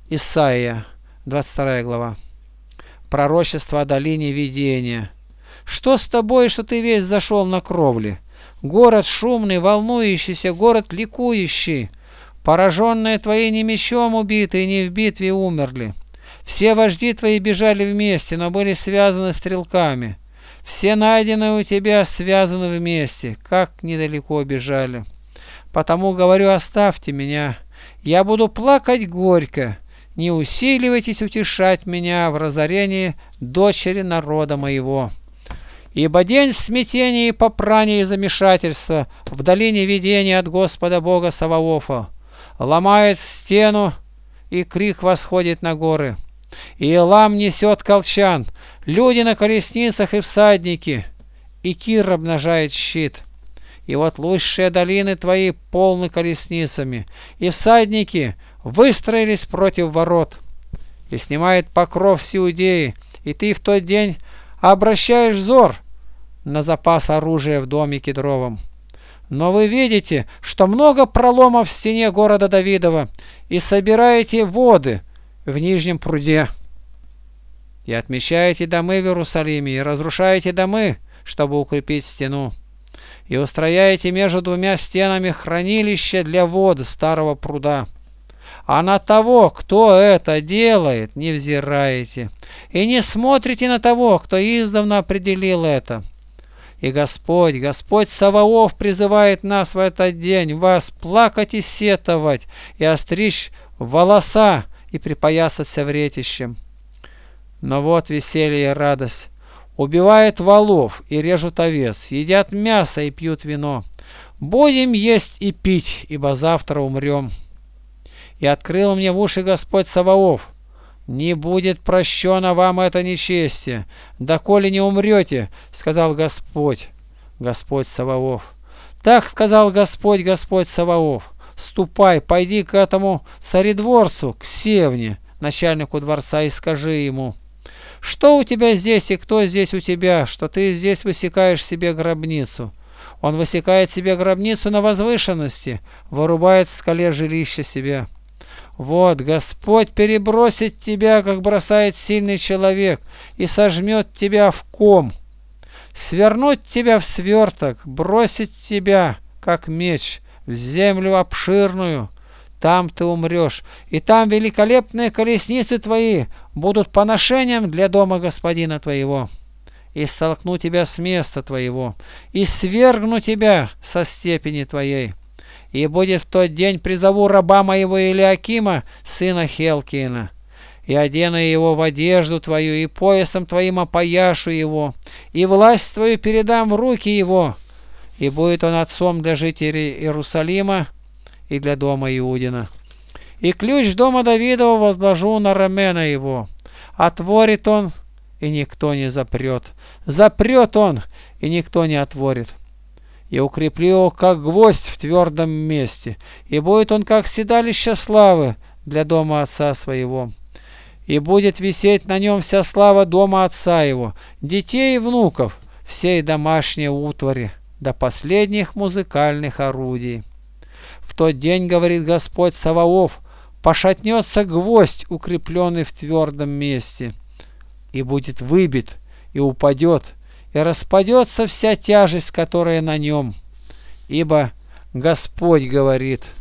Исайя, 22 глава. Пророчество о долине видения. Что с тобой, что ты весь зашел на кровли? Город шумный, волнующийся, город ликующий. Пораженные твои не мечом убиты, и не в битве умерли. Все вожди твои бежали вместе, но были связаны стрелками. Все найденные у тебя связаны вместе, как недалеко бежали. Потому говорю, оставьте меня, я буду плакать горько. Не усиливайтесь утешать меня в разорении дочери народа моего. Ибо день смятения и попрания и замешательства в долине видения от Господа Бога Саваофа. Ломает стену, и крик восходит на горы. И Элам несет колчан, люди на колесницах и всадники, и Кир обнажает щит. И вот лучшие долины твои полны колесницами, и всадники выстроились против ворот. И снимает покров с Иудеи, и ты в тот день обращаешь взор на запас оружия в доме кедровом. Но вы видите, что много проломов в стене города Давидова, и собираете воды в нижнем пруде. И отмечаете домы в Иерусалиме, и разрушаете домы, чтобы укрепить стену. И устрояете между двумя стенами хранилище для вод старого пруда. А на того, кто это делает, не взираете, и не смотрите на того, кто издавна определил это. И Господь Саваоф призывает нас в этот день, вас плакать и сетовать, и остричь волоса, и припоясаться вретищем. Но вот веселье и радость. Убивают волов и режут овец, едят мясо и пьют вино. Будем есть и пить, ибо завтра умрем. И открыл мне в уши Господь Саваоф: не будет прощено вам это нечестие, доколе не умрете, сказал Господь Саваоф. Так сказал Господь Саваоф. Ступай, пойди к этому царедворцу, к Севне, начальнику дворца, и скажи ему: что у тебя здесь и кто здесь у тебя, что ты здесь высекаешь себе гробницу? Он высекает себе гробницу на возвышенности, вырубает в скале жилище себя. Вот, Господь перебросит тебя, как бросает сильный человек, и сожмет тебя в ком, свернуть тебя в сверток, бросить тебя, как меч, в землю обширную. Там ты умрешь, и там великолепные колесницы твои будут поношением для дома господина твоего. И столкну тебя с места твоего, и свергну тебя со степени твоей. И будет в тот день призову раба моего Илиакима, сына Хелкиина, и одену его в одежду твою, и поясом твоим опояшу его, и власть твою передам в руки его, и будет он отцом для жителей Иерусалима и для дома Иудина. И ключ дома Давидова возложу на рамена его. Отворит он, и никто не запрет. Запрет он, и никто не отворит. И укреплю его, как гвоздь в твердом месте, и будет он, как седалище славы для дома отца своего. И будет висеть на нем вся слава дома отца его, детей и внуков, всей домашней утвари, до последних музыкальных орудий. В тот день, говорит Господь Саваоф, пошатнется гвоздь, укрепленный в твердом месте, и будет выбит, и упадет, и распадется вся тяжесть, которая на нем. Ибо Господь говорит: